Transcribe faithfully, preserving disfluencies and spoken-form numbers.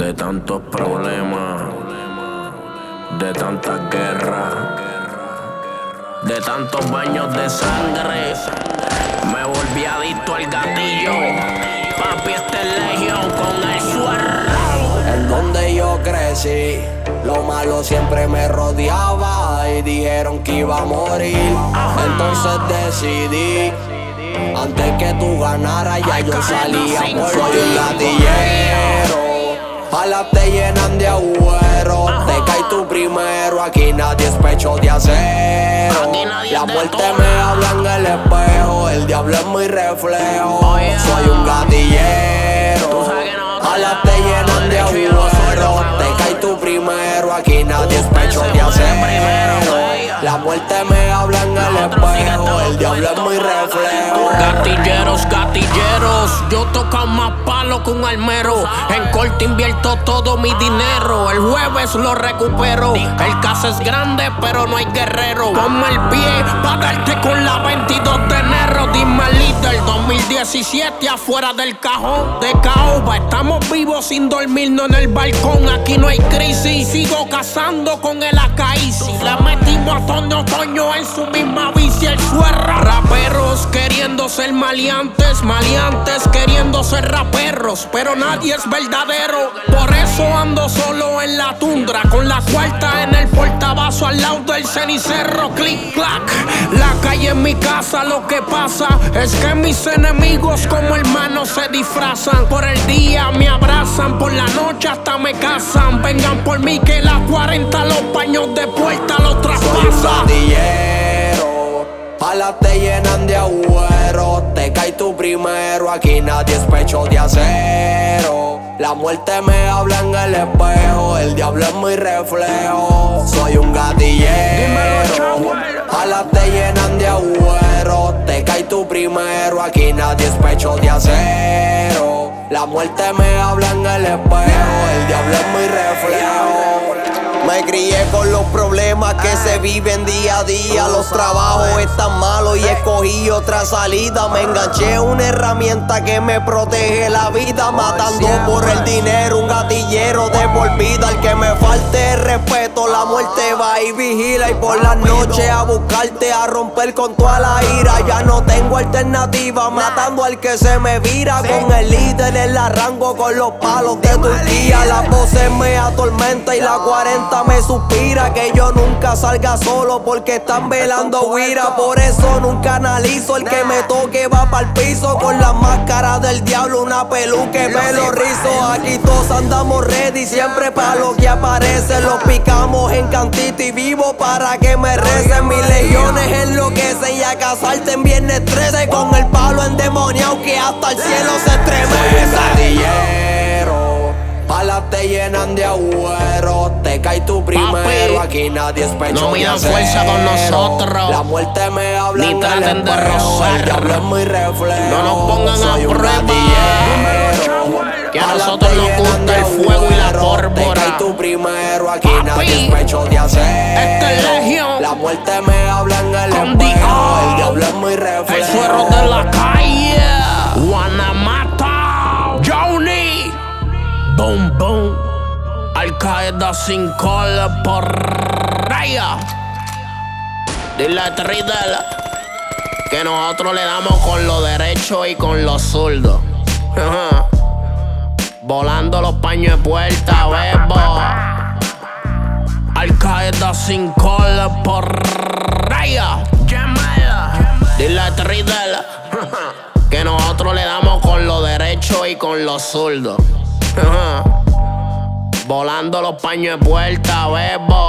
De tantos problemas, de tantas guerras, de tantos baños de sangre, me volví adicto al gatillo. Papi, este es Legión con el suero. En donde yo crecí, lo malo siempre me rodeaba y dijeron que iba a morir. Entonces decidí, antes que tú ganaras ya yo salía por soy un gatillero. Alas te llenan de agujeros, te caes tú primero, aquí nadie es pecho de acero. La muerte me habla en el espejo, el diablo es mi reflejo. Soy un gatillero. Alas te llenan de agujeros, te caes tú primero, aquí nadie es pecho de acero. La muerte me habla en el espejo, el diablo es mi reflejo. Gatilleros, gatilleros, yo toco más palo que un almero. En corte invierto todo mi dinero, el jueves lo recupero. El caso es grande pero no hay guerrero. Ponme el pie pa' darte con la veintidós de enero. Dime líder, dos mil diecisiete afuera del cajón de caoba. Estamos vivos sin dormirnos en el balcón, aquí no hay crisis. Sigo cazando con el A K I. Si la metimos a Toño Toño en su misma bici, el suerra. Raperos queriendo ser maleantes, maleantes queriendo ser raperos, pero nadie es verdadero. Por eso ando solo en la tundra, con la cuarta en el portabazo al lado del cenicerro. Clic, clac, la calle en mi casa. Lo que pasa es que mis enemigos como hermanos se disfrazan. Por el día me abrazan, por la noche hasta me casan. Vengan por mí que las cuarenta los paños de puerta los traspasan. Alas te llenan de agujeros, te caes tú primero, aquí nadie es pecho de acero. La muerte me habla en el espejo, el diablo es mi reflejo. Soy un gatillero. Alas te llenan de agujeros, te caes tú primero, aquí nadie es pecho de acero. La muerte me habla en el espejo, el diablo es mi reflejo. Me crié con los problemas que se viven día a día. Los trabajos están malos y escogí otra salida. Me enganché a una herramienta que me protege la vida. Matando por el dinero, un gatillero de por vida. Al que me falte el respeto, la muerte va y vigila. Y por las noches a buscarte, a romper con toda la ira. Ya no tengo alternativa, matando al que se me vira. Con el líder en la rango, con los palos de Turquía. Las voces me atormentan y la cuarenta me suspira. Que yo nunca salga solo porque están velando guira. Por eso nunca analizo, el que me toque va pa'l piso. Con la máscara del diablo, una peluca y pelo rizo. Aquí todos andamos ready, siempre pa' lo que aparece. Los picamos en cantito y vivo para que me recen. Mis legiones enloquecen y a casarte en viernes trece. Con el palo endemoniado que hasta el cielo se estremece. Alas te llenan de agujeros, te caes tú primero, aquí nadie es pecho no de acero. No fuerza con nosotros, la muerte me habla ni en traten el de rozar. El diablo es mi reflejo. No nos pongan Soy a un prueba, gatillero. que a nosotros nos gusta el fuego y la pólvora. Te caes tú primero, aquí Papi, nadie es pecho de acero. Este es Legión. La muerte me habla en el Con espejo, el diablo es mi reflejo. El suero de la calle, Guanamata, Johnny, boom boom. Al Qaeda sin cola por raya. Dile a Tridel que nosotros le damos con lo derecho y con lo zurdo. Volando los paños de puerta, bebo. Al Qaeda sin cola por raya. Dile a Tridel que nosotros le damos con lo derecho y con lo zurdo. Volando los paños de puerta, bebo.